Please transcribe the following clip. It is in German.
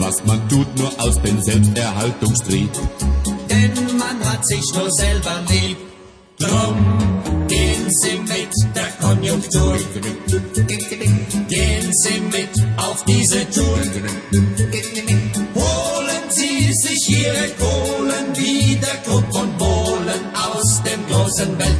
was man tut, nur aus dem Selbsterhaltungstrieb. Denn man hat sich nur selber lieb. Drum gehen Sie mit der Konjunktur. Gehen Sie mit auf diese Tour. Holen Sie sich Ihre Kohlen wieder, Krupp und Bohlen aus dem großen Welt.